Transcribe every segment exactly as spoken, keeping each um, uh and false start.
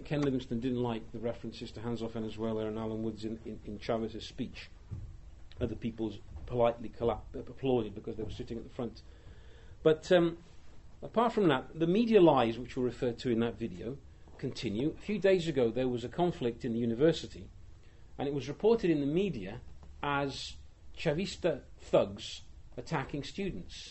Ken Livingstone didn't like the references to hands off Venezuela and Alan Woods in, in, in Chavez's speech. Other people politely collap- applauded because they were sitting at the front. But um, apart from that, the media lies which were referred to in that video continue. A few days ago there was a conflict in the university, and it was reported in the media as Chavista thugs attacking students,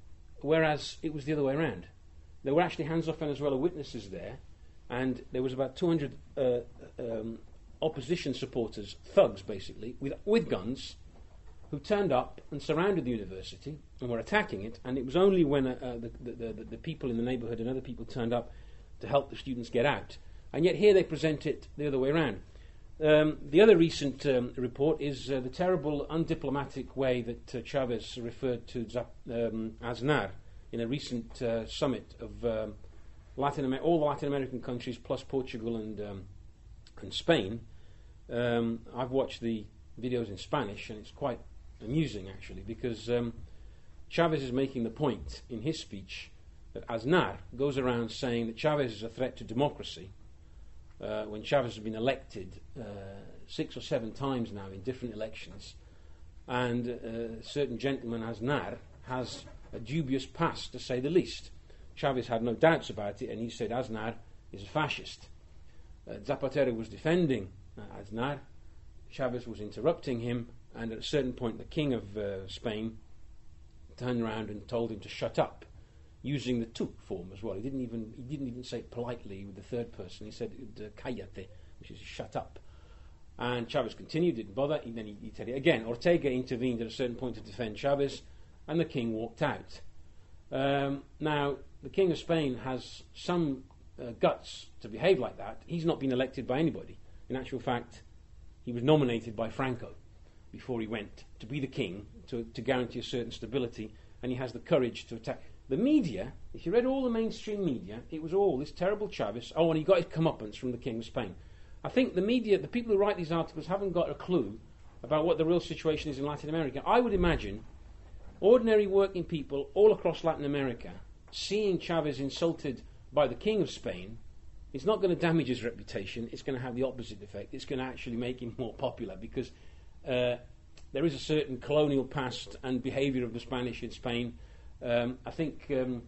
whereas it was the other way around. There were actually Hands Off Venezuela witnesses there, and there was about two hundred uh, um, opposition supporters, thugs basically, with, with guns, who turned up and surrounded the university and were attacking it, and it was only when uh, uh, the, the, the, the people in the neighbourhood and other people turned up to help the students get out. And yet here they present it the other way around. Um, the other recent um, report is uh, the terrible, undiplomatic way that uh, Chavez referred to Zap- um, Aznar in a recent uh, summit of um, Latin Amer- all the Latin American countries plus Portugal and, um, and Spain. Um, I've watched the videos in Spanish, and it's quite amusing actually, because um, Chavez is making the point in his speech that Aznar goes around saying that Chavez is a threat to democracy uh, when Chavez has been elected uh, six or seven times now in different elections, and uh, a certain gentleman Aznar has a dubious past, to say the least. Chavez had no doubts about it, and he said Aznar is a fascist. Uh, Zapatero was defending uh, Aznar, Chavez was interrupting him, and at a certain point the King of uh, Spain turned around and told him to shut up, using the tu form as well. He didn't even he didn't even say it politely with the third person. He said uh, cállate, which is shut up. And Chavez continued, didn't bother. And then he, he said it again. Ortega intervened at a certain point to defend Chavez, and the King walked out. Um, now, the King of Spain has some uh, guts to behave like that. He's not been elected by anybody. In actual fact, he was nominated by Franco before he went to be the king, to, to guarantee a certain stability, and he has the courage to attack. The media, if you read all the mainstream media, it was all this terrible Chavez. Oh, and he got his comeuppance from the King of Spain. I think the media, the people who write these articles, haven't got a clue about what the real situation is in Latin America. I would imagine ordinary working people all across Latin America seeing Chavez insulted by the King of Spain is not going to damage his reputation. It's going to have the opposite effect. It's going to actually make him more popular, because uh, there is a certain colonial past and behaviour of the Spanish in Spain. Um, I think um,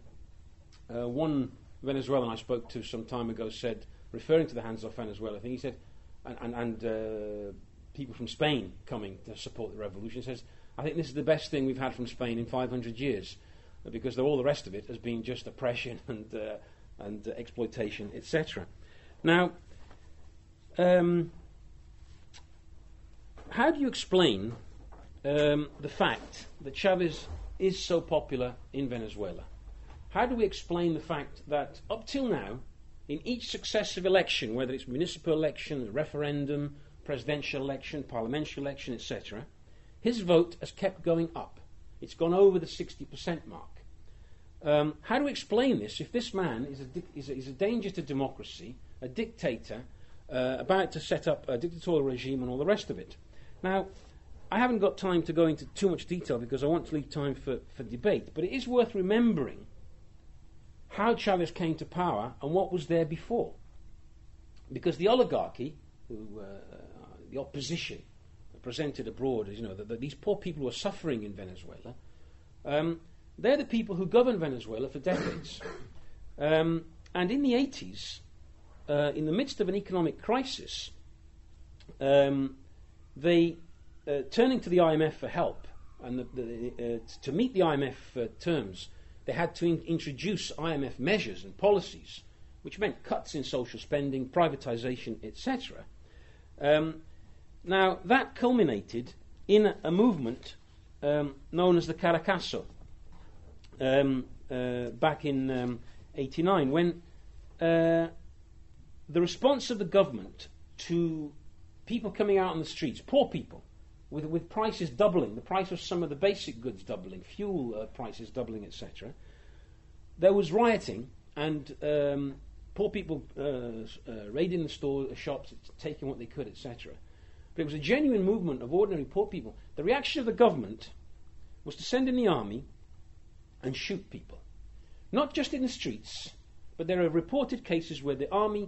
uh, one Venezuelan I spoke to some time ago said, referring to the Hands Off Venezuela thing, he said, and, and, and uh, people from Spain coming to support the revolution, says, I think this is the best thing we've had from Spain in five hundred years, uh, because all the rest of it has been just oppression and uh, and uh, exploitation, et cetera. Now, um, how do you explain um, the fact that Chavez is so popular in Venezuela? How do we explain the fact that up till now, in each successive election, whether it's municipal election, referendum, presidential election, parliamentary election, et cetera, his vote has kept going up. It's gone over the sixty percent mark. Um, how do we explain this if this man is a, di- is a, is a danger to democracy, a dictator, uh, about to set up a dictatorial regime and all the rest of it? Now, I haven't got time to go into too much detail because I want to leave time for, for debate, but it is worth remembering how Chavez came to power and what was there before. Because the oligarchy, who, uh, the opposition, presented abroad as, you know, that, that these poor people who are suffering in Venezuela, um, they're the people who govern Venezuela for decades. Um, and in the eighties, uh, in the midst of an economic crisis, um, they, uh, turning to the I M F for help, and the, the, uh, to meet the I M F uh, terms, they had to in- introduce I M F measures and policies, which meant cuts in social spending, privatization, et cetera. Um, now, that culminated in a, a movement um, known as the Caracazo, um, uh, back in um, eighty-nine, when uh, the response of the government to people coming out on the streets, poor people, with, with prices doubling, the price of some of the basic goods doubling, fuel uh, prices doubling, et cetera, there was rioting, and um, poor people uh, uh, raiding the store, the shops, taking what they could, et cetera. But it was a genuine movement of ordinary poor people. The reaction of the government was to send in the army and shoot people. Not just in the streets, but there are reported cases where the army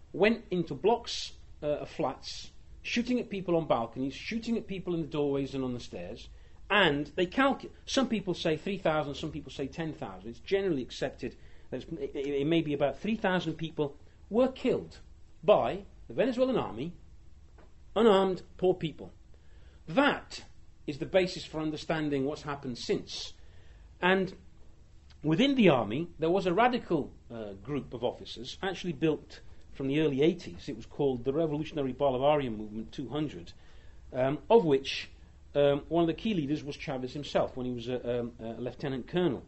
went into blocks uh, of flats, shooting at people on balconies, shooting at people in the doorways and on the stairs. And they calculate, some people say three thousand, some people say ten thousand. It's generally accepted that it, it may be about three thousand people were killed by the Venezuelan army, unarmed, poor people. That is the basis for understanding what's happened since. And within the army, there was a radical uh, group of officers, actually built from the early eighties. It was called the Revolutionary Bolivarian Movement two hundred, um, of which um, one of the key leaders was Chavez himself when he was a, um, a lieutenant colonel.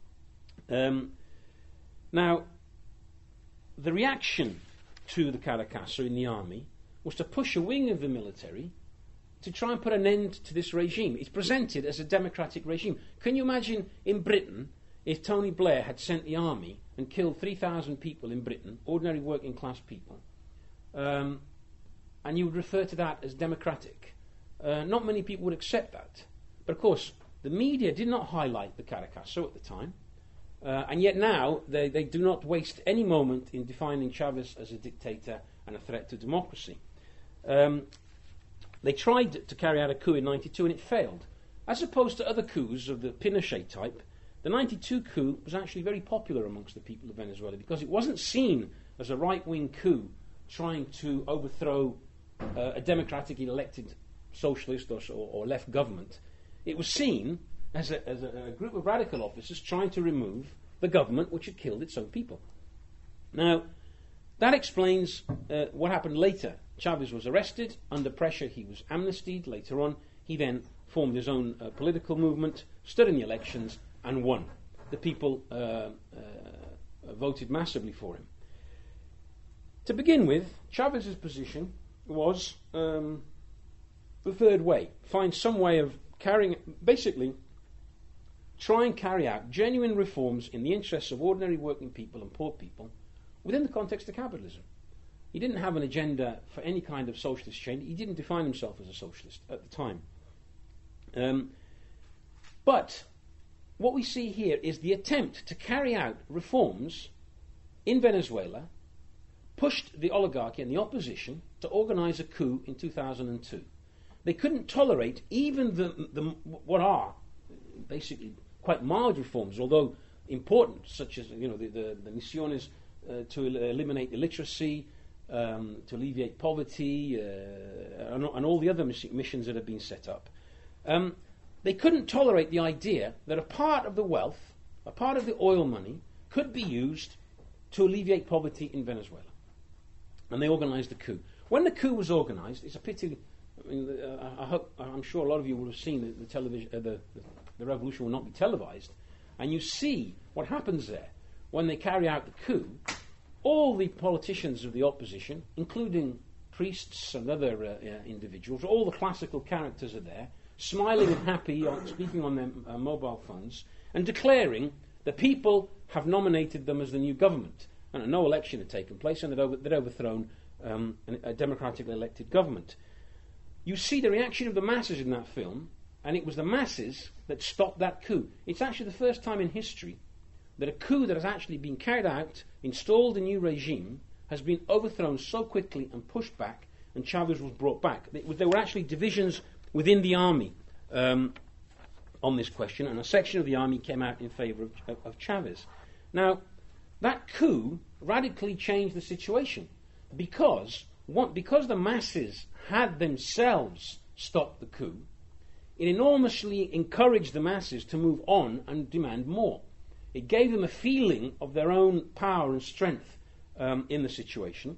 Um, now, the reaction to the Caracazo in the army was to push a wing of the military to try and put an end to this regime. It's presented as a democratic regime. Can you imagine in Britain if Tony Blair had sent the army and killed three thousand people in Britain, ordinary working class people, um, and you would refer to that as democratic? Uh, not many people would accept that. But of course, the media did not highlight the Caracazo at the time, uh, and yet now they, they do not waste any moment in defining Chavez as a dictator and a threat to democracy. Um, they tried to carry out a coup in ninety-two and it failed. As opposed to other coups of the Pinochet type, the ninety-two coup was actually very popular amongst the people of Venezuela because it wasn't seen as a right-wing coup trying to overthrow uh, a democratically elected socialist or, or left government. It was seen as, a, as a, a group of radical officers trying to remove the government which had killed its own people. Now, that explains uh, what happened later. Chavez was arrested. Under pressure, he was amnestied. Later on, he then formed his own uh, political movement, stood in the elections, and won. The people uh, uh, voted massively for him. To begin with, Chavez's position was um, the third way. Find some way of carrying, basically, try and carry out genuine reforms in the interests of ordinary working people and poor people within the context of capitalism. He didn't have an agenda for any kind of socialist change. He didn't define himself as a socialist at the time. Um, but what we see here is the attempt to carry out reforms in Venezuela pushed the oligarchy and the opposition to organize a coup in two thousand two. They couldn't tolerate even the, the what are basically quite mild reforms, although important, such as you know the, the, the misiones uh, to el- eliminate illiteracy, um, to alleviate poverty, uh, and, and all the other miss- missions that have been set up. Um, They couldn't tolerate the idea that a part of the wealth, a part of the oil money, could be used to alleviate poverty in Venezuela. And they organised a coup. When the coup was organised, it's a pity. I mean, uh, I hope, I'm sure a lot of you will have seen that the television, uh, the, the, the revolution will not be televised, and you see what happens there when they carry out the coup. All the politicians of the opposition, including priests and other uh, uh, individuals, all the classical characters are there, smiling and happy, on, speaking on their uh, mobile phones, and declaring the people have nominated them as the new government. And no election had taken place, and they'd, over, they'd overthrown um, a democratically elected government. You see the reaction of the masses in that film, and it was the masses that stopped that coup. It's actually the first time in history that a coup that has actually been carried out, installed a new regime, has been overthrown so quickly and pushed back, and Chavez was brought back. There were actually divisions within the army um, on this question, and a section of the army came out in favour of, of, of Chavez. Now, that coup radically changed the situation because, one, because the masses had themselves stopped the coup, it enormously encouraged the masses to move on and demand more. It gave them a feeling of their own power and strength um, in the situation.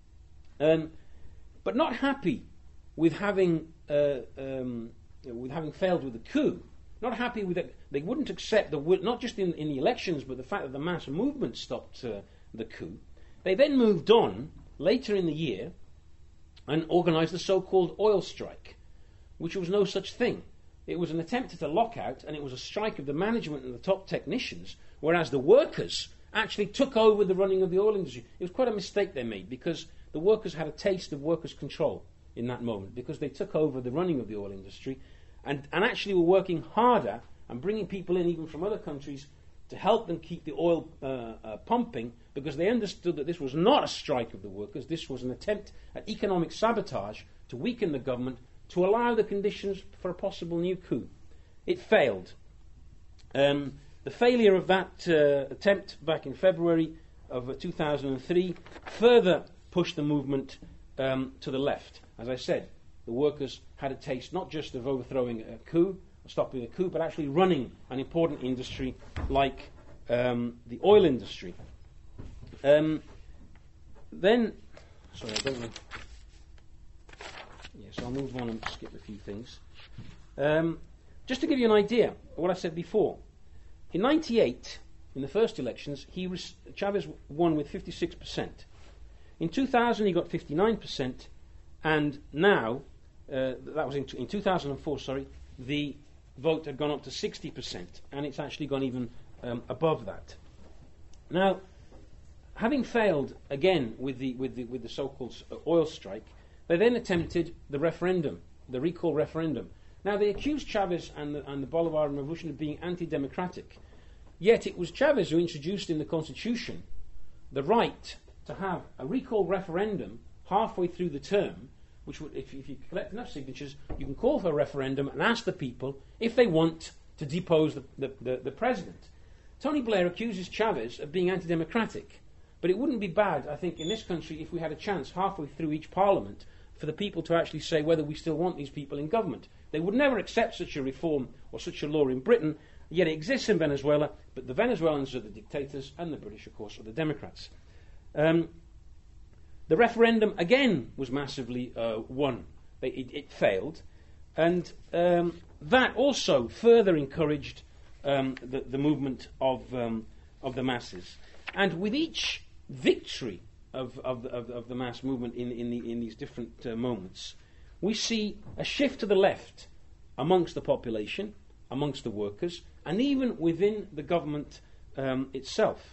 Um, but not happy with having uh, um, with having failed with the coup, not happy with it, they wouldn't accept the not just in, in the elections, but the fact that the mass movement stopped uh, the coup. They then moved on later in the year and organised the so-called oil strike, which was no such thing. It was an attempt at a lockout, and it was a strike of the management and the top technicians, whereas the workers actually took over the running of the oil industry. It was quite a mistake they made, because the workers had a taste of workers' control in that moment, because they took over the running of the oil industry and, and actually were working harder and bringing people in even from other countries to help them keep the oil uh, uh, pumping, because they understood that this was not a strike of the workers, this was an attempt at economic sabotage to weaken the government, to allow the conditions for a possible new coup. It failed. Um, the failure of that uh, attempt back in February of uh, two thousand three further pushed the movement um, to the left. As I said, the workers had a taste not just of overthrowing a coup, or stopping a coup, but actually running an important industry like um, the oil industry. Um, then, sorry, I don't know. Yes, I'll move on and skip a few things. Um, just to give you an idea of what I said before, in ninety-eight, in the first elections, he was, Chavez won with fifty-six percent. In two thousand, he got fifty-nine percent, and now, uh, that was in, t- in two thousand four, sorry, the vote had gone up to sixty percent, and it's actually gone even um, above that. Now, having failed again with the with the with the so-called oil strike, they then attempted the referendum, the recall referendum. Now, they accused Chavez and the, and the Bolivarian Revolution of being anti-democratic. Yet it was Chavez who introduced in the Constitution the right to have a recall referendum halfway through the term, which would, if, if you collect enough signatures, you can call for a referendum and ask the people if they want to depose the, the, the, the president. Tony Blair accuses Chavez of being anti-democratic, but it wouldn't be bad, I think, in this country if we had a chance halfway through each parliament for the people to actually say whether we still want these people in government. They would never accept such a reform or such a law in Britain, yet it exists in Venezuela, but the Venezuelans are the dictators and the British, of course, are the Democrats. Um, the referendum, again, was massively uh, won. They, it, it failed, and um, that also further encouraged um, the, the movement of, um, of the masses. And with each victory of, of, of, of the mass movement in, in, the, in these different uh, moments, we see a shift to the left amongst the population, amongst the workers, and even within the government um, itself.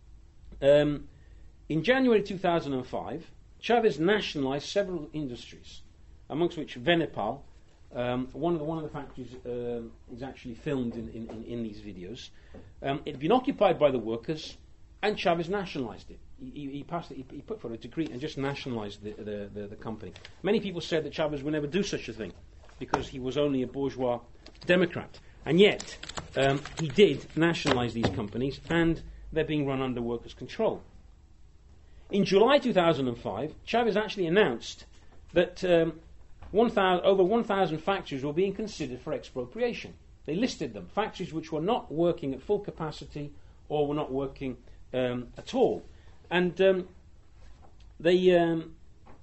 Um, in January two thousand five, Chavez nationalized several industries, amongst which Venepal, um, one of the one of the factories uh, is actually filmed in, in, in, in these videos. Um, it had been occupied by the workers, and Chavez nationalized it. He, he passed it, he, he put for a decree and just nationalized the, the, the, the company. Many people said that Chavez would never do such a thing because he was only a bourgeois Democrat. And yet, um, he did nationalize these companies, and they're being run under workers' control. In July two thousand five, Chavez actually announced that um, one thousand, over one thousand factories were being considered for expropriation. They listed them, factories which were not working at full capacity or were not working um, at all. And um, they, um,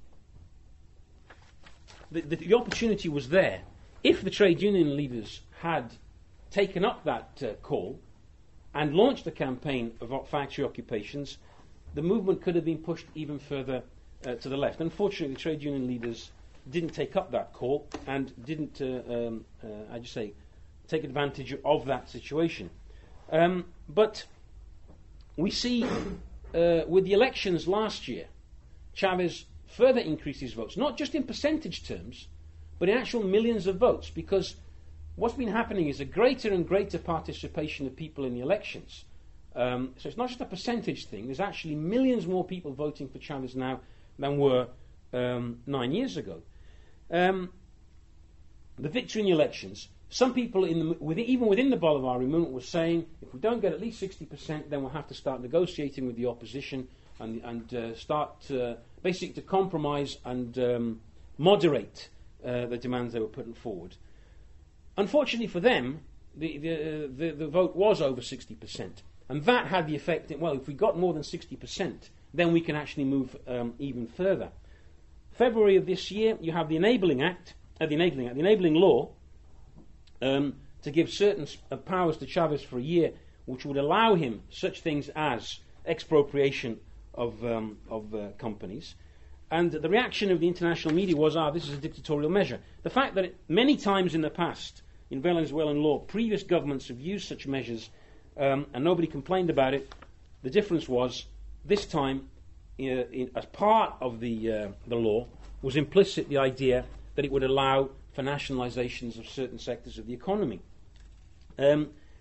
the, the, the opportunity was there. If the trade union leaders had taken up that uh, call and launched a campaign of factory occupations, the movement could have been pushed even further uh, to the left. Unfortunately, the trade union leaders didn't take up that call and didn't, uh, um, uh, I just say, take advantage of that situation. Um, but we see uh, with the elections last year, Chavez further increased his votes, not just in percentage terms, but in actual millions of votes, because what's been happening is a greater and greater participation of people in the elections. Um, so it's not just a percentage thing. There's actually millions more people voting for Chavez now than were um, nine years ago. Um, the victory in the elections, some people, in the, within, even within the Bolivarian movement, were saying, if we don't get at least sixty percent, then we'll have to start negotiating with the opposition and, and uh, start uh, basically to compromise and um, moderate uh, the demands they were putting forward. Unfortunately for them, the, the, uh, the, the vote was over sixty percent. And that had the effect that, well, if we got more than sixty percent, then we can actually move um, even further. February of this year, you have the Enabling Act, uh, the Enabling Act, the Enabling Law, um, to give certain uh, powers to Chavez for a year, which would allow him such things as expropriation of, um, of uh, companies. And the reaction of the international media was, ah, this is a dictatorial measure. The fact that it, many times in the past, in Venezuelan law, previous governments have used such measures Um, and nobody complained about it. The difference was, this time, uh, in, as part of the uh, the law, was implicit the idea that it would allow for nationalizations of certain sectors of the economy. Um,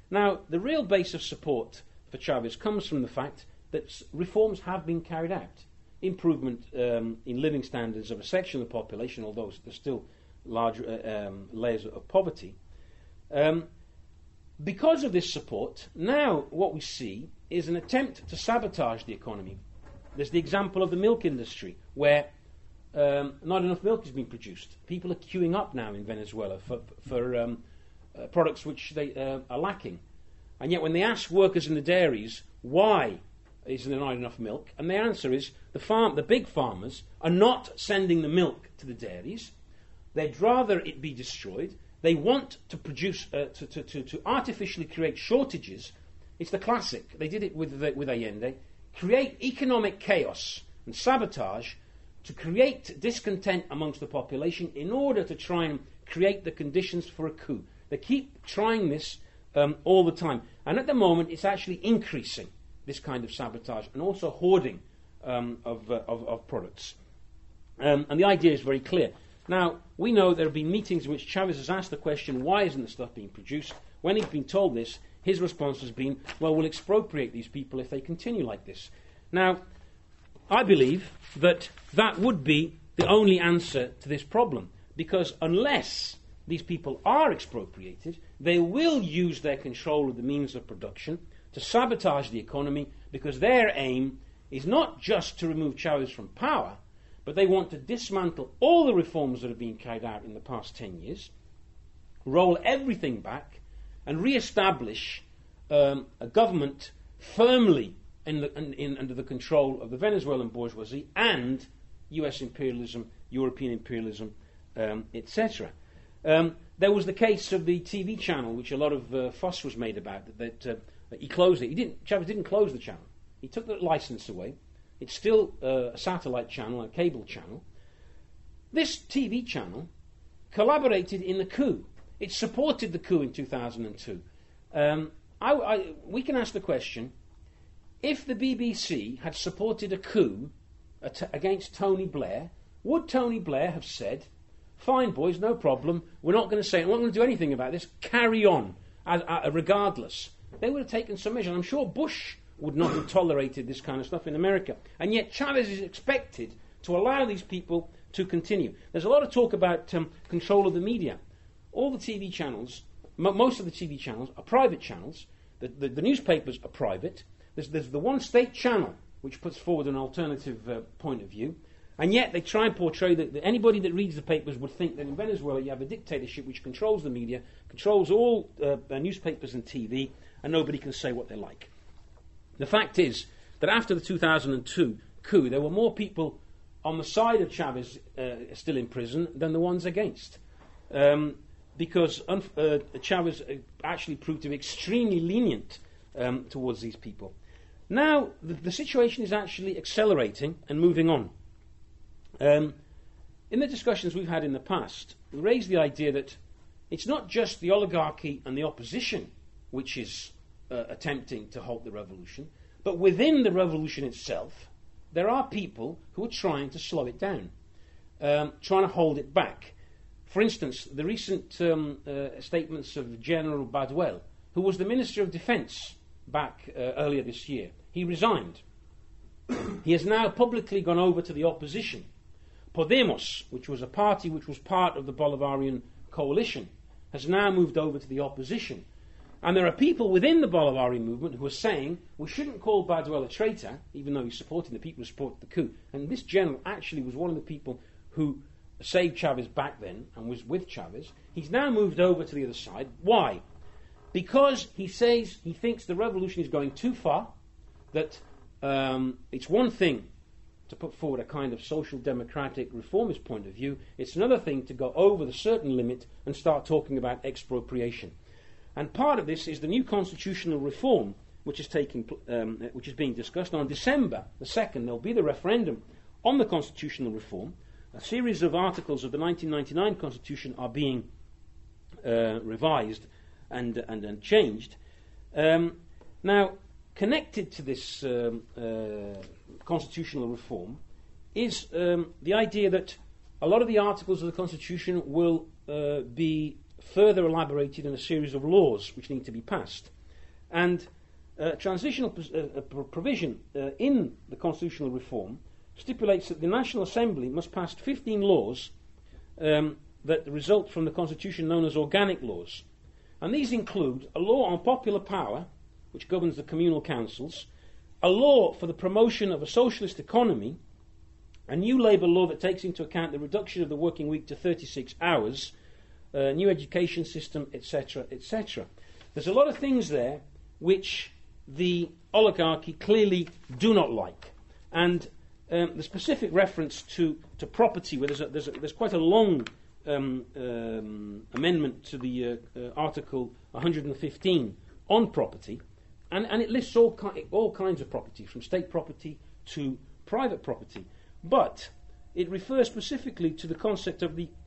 Now, the real base of support for Chavez comes from the fact that s- reforms have been carried out. Improvement um, in living standards of a section of the population, although there's still large uh, um, layers of poverty. Um, because of this support, now what we see is an attempt to sabotage the economy. There's the example of the milk industry, where um, not enough milk is being produced. People are queuing up now in Venezuela for, for um, uh, products which they uh, are lacking. And yet when they ask workers in the dairies why isn't there not enough milk, and the answer is the farm, the big farmers are not sending the milk to the dairies. They'd rather it be destroyed. They want to produce, uh, to, to, to, to artificially create shortages. It's the classic. They did it with, the, with Allende. Create economic chaos and sabotage to create discontent amongst the population in order to try and create the conditions for a coup. They keep trying this um, all the time. And at the moment, it's actually increasing, this kind of sabotage, and also hoarding um, of, uh, of, of products. Um, and the idea is very clear. Now, we know there have been meetings in which Chavez has asked the question, why isn't the stuff being produced? When he's been told this, his response has been, well, we'll expropriate these people if they continue like this. Now, I believe that that would be the only answer to this problem, because unless these people are expropriated, they will use their control of the means of production to sabotage the economy, because their aim is not just to remove Chavez from power, but they want to dismantle all the reforms that have been carried out in the past ten years, roll everything back, and re-establish um, a government firmly in the, in, in, under the control of the Venezuelan bourgeoisie and U S imperialism, European imperialism, um, et cetera. Um, there was the case of the T V channel, which a lot of uh, fuss was made about, that, that, uh, that he closed it. He didn't, Chavez didn't close the channel. He took the license away. It's still uh, a satellite channel, a cable channel. This T V channel collaborated in the coup. It supported the coup in two thousand two. Um, I, I, we can ask the question, if the B B C had supported a coup at, against Tony Blair, would Tony Blair have said, fine boys, no problem, we're not going to say, we're not going to do anything about this, carry on, as, uh, regardless? They would have taken some measure. I'm sure Bush would not have tolerated this kind of stuff in America. And yet Chavez is expected to allow these people to continue. There's a lot of talk about um, control of the media. All the T V channels, m- most of the T V channels are private channels. The, the, the newspapers are private. There's, there's the one state channel which puts forward an alternative uh, point of view. And yet they try and portray that, that anybody that reads the papers would think that in Venezuela you have a dictatorship which controls the media, controls all uh, uh, newspapers and T V, and nobody can say what they like. The fact is that after the two thousand two coup, there were more people on the side of Chavez uh, still in prison than the ones against. Um, because unf- uh, Chavez actually proved to be extremely lenient um, towards these people. Now, the, the situation is actually accelerating and moving on. Um, in the discussions we've had in the past, we raised the idea that it's not just the oligarchy and the opposition which is uh, attempting to halt the revolution, but within the revolution itself, there are people who are trying to slow it down, um, trying to hold it back. For instance, the recent um, uh, statements of General Baduel, who was the Minister of Defence back uh, earlier this year. He resigned. He has now publicly gone over to the opposition. Podemos, which was a party which was part of the Bolivarian coalition, has now moved over to the opposition. And there are people within the Bolivarian movement who are saying we shouldn't call Baduel a traitor, even though he's supporting the people who supported the coup. And this general actually was one of the people who saved Chavez back then and was with Chavez. He's now moved over to the other side. Why? Because he says he thinks the revolution is going too far, that um, it's one thing to put forward a kind of social democratic reformist point of view. It's another thing to go over the certain limit and start talking about expropriation. And part of this is the new constitutional reform, which is taking, um, which is being discussed. On December the second, there'll be the referendum on the constitutional reform. A series of articles of the nineteen ninety-nine Constitution are being uh, revised and, and and changed. Um, now, connected to this um, uh, constitutional reform is um, the idea that a lot of the articles of the Constitution will uh, be further elaborated in a series of laws which need to be passed. And uh, transitional pos- uh, provision uh, in the constitutional reform stipulates that the National Assembly must pass fifteen laws um, that result from the Constitution known as organic laws. And these include a law on popular power, which governs the communal councils, a law for the promotion of a socialist economy, a new labour law that takes into account the reduction of the working week to thirty-six hours, a new education system, et cetera, et cetera. There's a lot of things there which the oligarchy clearly do not like. And um, the specific reference to, to property, where there's, a, there's, a, there's quite a long um, um, amendment to the uh, uh, Article one hundred fifteen on property, and, and it lists all, ki- all kinds of property, from state property to private property. But it refers specifically to the concept of the,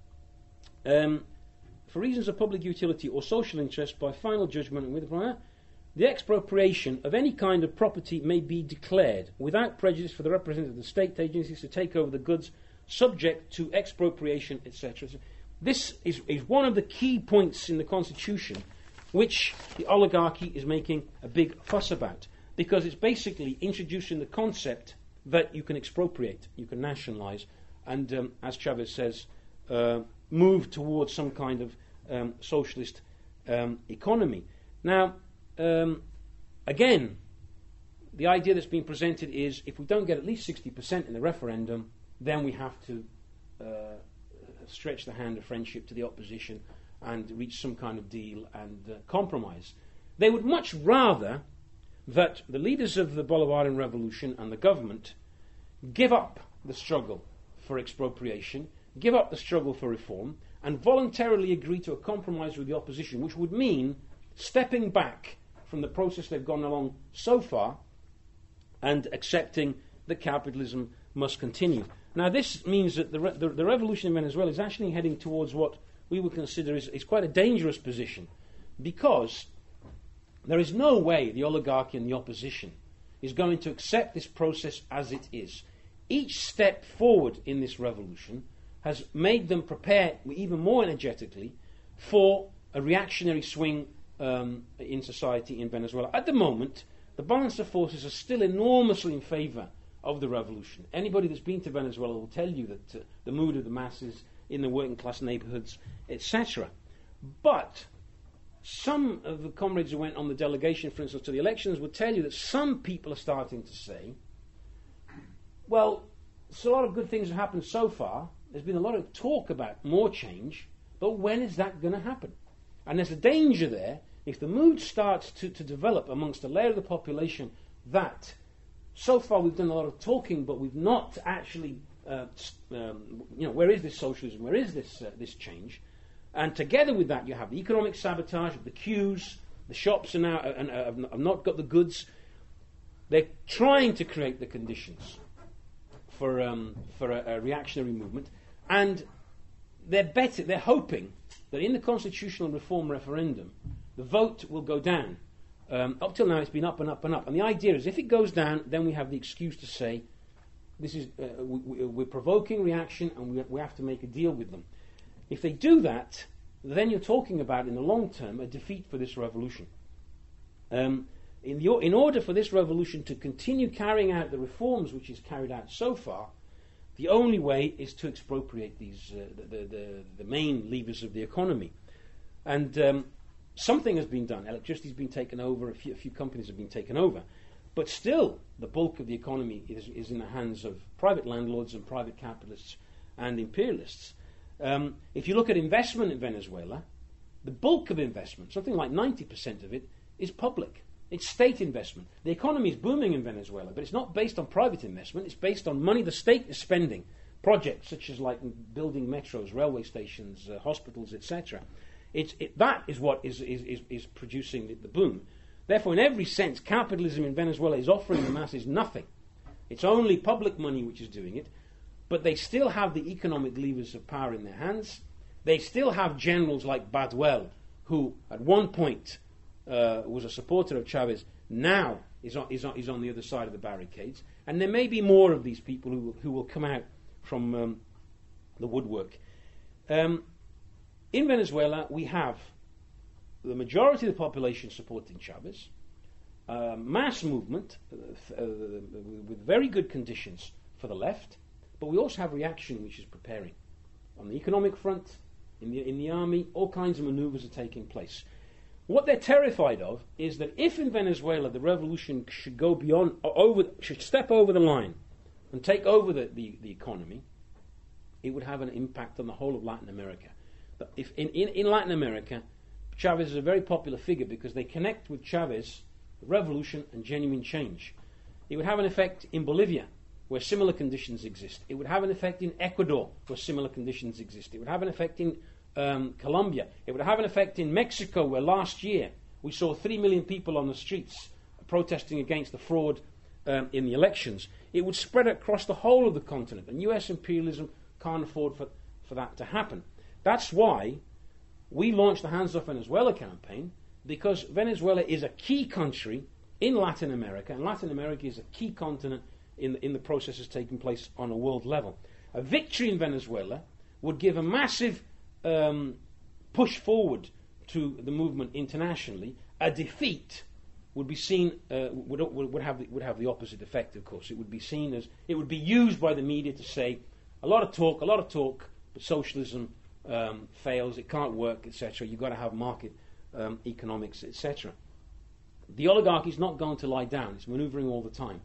um, for reasons of public utility or social interest, by final judgment and with the expropriation of any kind of property may be declared without prejudice for the representative of the state agencies to take over the goods subject to expropriation, et cetera. This is, is one of the key points in the Constitution which the oligarchy is making a big fuss about, because it's basically introducing the concept that you can expropriate, you can nationalise, and um, as Chavez says, uh, move towards some kind of um, socialist um, economy. Now, um, again, the idea that's been presented is if we don't get at least sixty percent in the referendum, then we have to uh, stretch the hand of friendship to the opposition and reach some kind of deal and uh, compromise. They would much rather that the leaders of the Bolivarian Revolution and the government give up the struggle for expropriation, give up the struggle for reform, and voluntarily agree to a compromise with the opposition, which would mean stepping back from the process they've gone along so far and accepting that capitalism must continue. Now, this means that the, re- the, the revolution in Venezuela is actually heading towards what we would consider is, is quite a dangerous position, because there is no way the oligarchy and the opposition is going to accept this process as it is. Each step forward in this revolution has made them prepare even more energetically for a reactionary swing um, in society in Venezuela. At the moment, the balance of forces are still enormously in favour of the revolution. Anybody that's been to Venezuela will tell you that uh, the mood of the masses in the working class neighbourhoods, et cetera. But some of the comrades who went on the delegation, for instance, to the elections would tell you that some people are starting to say, well, so a lot of good things have happened so far. There's been a lot of talk about more change, but when is that going to happen? And there's a danger there, if the mood starts to, to develop amongst a layer of the population that so far we've done a lot of talking, but we've not actually, uh, um, you know, where is this socialism? Where is this uh, this change? And together with that, you have the economic sabotage of the queues. The shops are now uh, and, uh, have not got the goods. They're trying to create the conditions for um, for a, a reactionary movement, and they're better. They're hoping that in the constitutional reform referendum, the vote will go down. Um, up till now, it's been up and up and up. And the idea is, if it goes down, then we have the excuse to say, this is uh, we, we're provoking reaction, and we, we have to make a deal with them. If they do that, then you're talking about, in the long term, a defeat for this revolution. Um, in, the, in order for this revolution to continue carrying out the reforms which is carried out so far, the only way is to expropriate these uh, the, the, the, the main levers of the economy. And um, something has been done. Electricity has been taken over. A few, a few companies have been taken over. But still, the bulk of the economy is, is in the hands of private landlords and private capitalists and imperialists. Um, if you look at investment in Venezuela, the bulk of investment, something like ninety percent of it, is public. It's state investment. The economy is booming in Venezuela, but it's not based on private investment. It's based on money the state is spending. Projects such as like building metros, railway stations, uh, hospitals, et cetera. It's, it, that is what is, is, is, is producing the, the boom. Therefore, in every sense, capitalism in Venezuela is offering the masses nothing. It's only public money which is doing it. But they still have the economic levers of power in their hands. They still have generals like Baduel, who at one point uh, was a supporter of Chavez, now is on, is, on, is on the other side of the barricades. And there may be more of these people who will, who will come out from um, the woodwork. Um, in Venezuela, we have the majority of the population supporting Chavez. uh, mass movement uh, uh, with very good conditions for the left, but we also have reaction which is preparing. On the economic front, in the, in the army, all kinds of maneuvers are taking place. What they're terrified of is that if in Venezuela the revolution should go beyond, over, should step over the line and take over the, the, the economy, it would have an impact on the whole of Latin America. But if in, in, in Latin America, Chavez is a very popular figure because they connect with Chavez, revolution and genuine change. It would have an effect in Bolivia, where similar conditions exist. It would have an effect in Ecuador, where similar conditions exist. It would have an effect in um, Colombia. It would have an effect in Mexico, where last year we saw three million people on the streets protesting against the fraud um, in the elections. It would spread across the whole of the continent, and U S imperialism can't afford for, for that to happen. That's why we launched the Hands Off Venezuela campaign, because Venezuela is a key country in Latin America, and Latin America is a key continent in the, in the processes taking place on a world level. A victory in Venezuela would give a massive um, push forward to the movement internationally. A defeat would be seen, uh, would, would, would, have the, would have the opposite effect, of course. It would be seen as, it would be used by the media to say, a lot of talk, a lot of talk, but socialism um, fails, it can't work, et cetera. You've got to have market um, economics, et cetera. The oligarchy is not going to lie down. It's maneuvering all the time.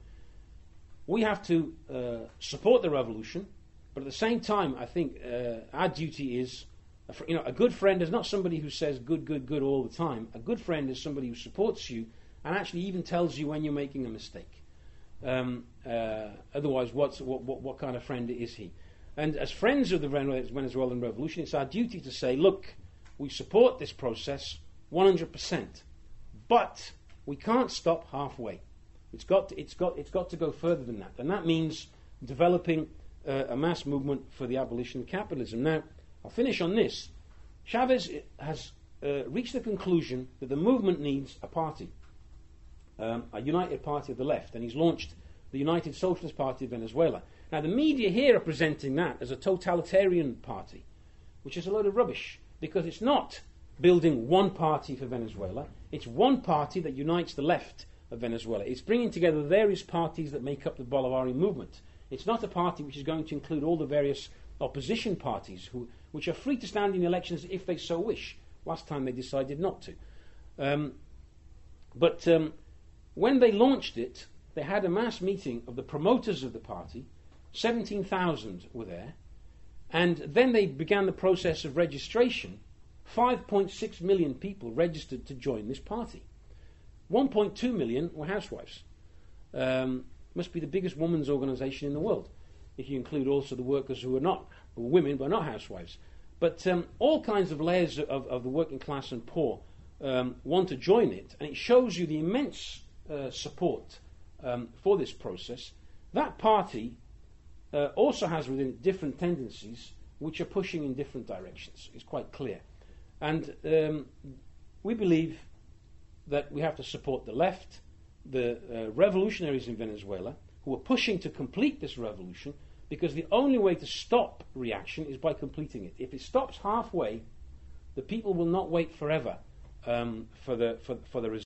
We have to uh, support the revolution, but at the same time, I think uh, our duty is, a fr- you know, a good friend is not somebody who says good, good, good all the time. A good friend is somebody who supports you and actually even tells you when you're making a mistake. Um, uh, otherwise, what's, what, what, what kind of friend is he? And as friends of the Venezuelan revolution, it's our duty to say, look, we support this process one hundred percent, but we can't stop halfway. It's got to, it's got, it's got to go further than that. And that means developing uh, a mass movement for the abolition of capitalism. Now, I'll finish on this. Chavez has uh, reached the conclusion that the movement needs a party, um, a united party of the left, and he's launched the United Socialist Party of Venezuela. Now, the media here are presenting that as a totalitarian party, which is a load of rubbish, because it's not building one party for Venezuela. It's one party that unites the left of Venezuela. It's bringing together the various parties that make up the Bolivarian movement. It's not a party which is going to include all the various opposition parties, who, which are free to stand in elections if they so wish. Last time they decided not to. Um, but um, when they launched it, they had a mass meeting of the promoters of the party. seventeen thousand were there. And then they began the process of registration. five point six million people registered to join this party. one point two million were housewives. Um, must be the biggest women's organisation in the world, if you include also the workers who are not who are women but not housewives. But um, all kinds of layers of, of the working class and poor um, want to join it, and it shows you the immense uh, support um, for this process. That party uh, also has within it different tendencies which are pushing in different directions. It's quite clear. And um, we believe that we have to support the left, the uh, revolutionaries in Venezuela, who are pushing to complete this revolution, because the only way to stop reaction is by completing it. If it stops halfway, the people will not wait forever um, for the for, for the result.